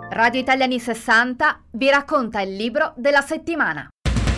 Radio Italia anni 60 vi racconta il libro della settimana.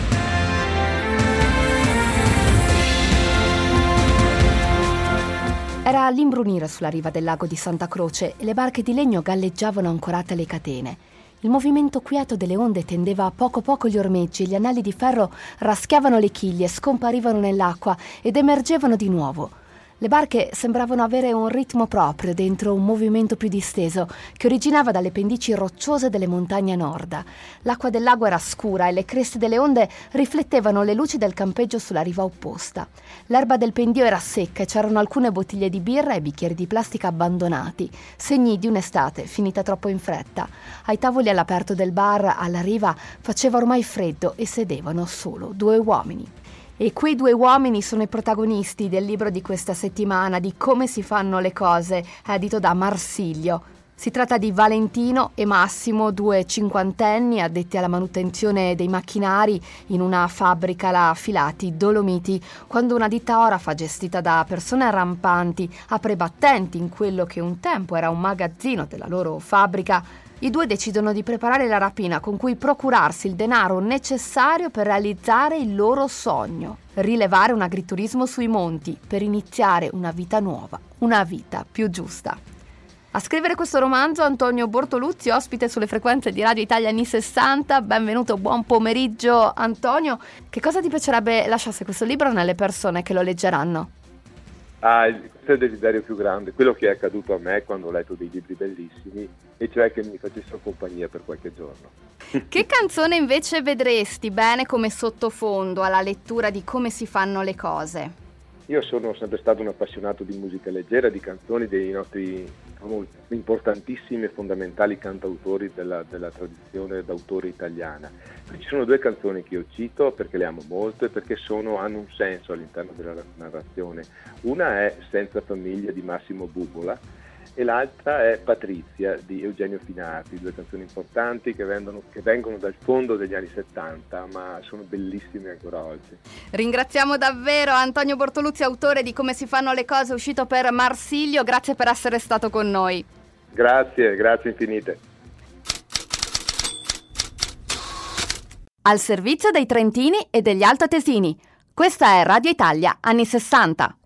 Era l'imbrunire sulla riva del lago di Santa Croce e le barche di legno galleggiavano ancorate alle catene. Il movimento quieto delle onde tendeva a poco gli ormeggi e gli anelli di ferro raschiavano le chiglie, scomparivano nell'acqua ed emergevano di nuovo. Le barche sembravano avere un ritmo proprio dentro un movimento più disteso che originava dalle pendici rocciose delle montagne a nord. L'acqua del lago era scura e le creste delle onde riflettevano le luci del campeggio sulla riva opposta. L'erba del pendio era secca e c'erano alcune bottiglie di birra e bicchieri di plastica abbandonati, segni di un'estate finita troppo in fretta. Ai tavoli all'aperto del bar alla riva faceva ormai freddo e sedevano solo 2 uomini. E quei 2 uomini sono i protagonisti del libro di questa settimana, di Come si fanno le cose, edito da Marsilio. Si tratta di Valentino e Massimo, 2 cinquantenni addetti alla manutenzione dei macchinari in una fabbrica là Filati, Dolomiti, quando una ditta orafa gestita da persone rampanti apre i battenti in quello che un tempo era un magazzino della loro fabbrica. I 2 decidono di preparare la rapina con cui procurarsi il denaro necessario per realizzare il loro sogno, rilevare un agriturismo sui monti per iniziare una vita nuova, una vita più giusta. A scrivere questo romanzo Antonio Bortoluzzi, ospite sulle frequenze di Radio Italia anni 60. Benvenuto, buon pomeriggio Antonio. Che cosa ti piacerebbe lasciasse questo libro nelle persone che lo leggeranno? Questo è il desiderio più grande, quello che è accaduto a me quando ho letto dei libri bellissimi, e cioè che mi facessero compagnia per qualche giorno. Che canzone invece vedresti bene come sottofondo alla lettura di Come si fanno le cose? Io sono sempre stato un appassionato di musica leggera, di canzoni dei nostri importantissimi e fondamentali cantautori della tradizione d'autore italiana. Ci sono 2 canzoni che io cito perché le amo molto e perché hanno un senso all'interno della narrazione. Una è Senza famiglia di Massimo Bubola e l'altra è Patrizia di Eugenio Finardi, 2 canzoni importanti che vengono dal fondo degli anni 70, ma sono bellissime ancora oggi. Ringraziamo davvero Antonio Bortoluzzi, autore di Come si fanno le cose, uscito per Marsilio. Grazie per essere stato con noi. Grazie infinite. Al servizio dei trentini e degli altoatesini. Questa è Radio Italia anni 60.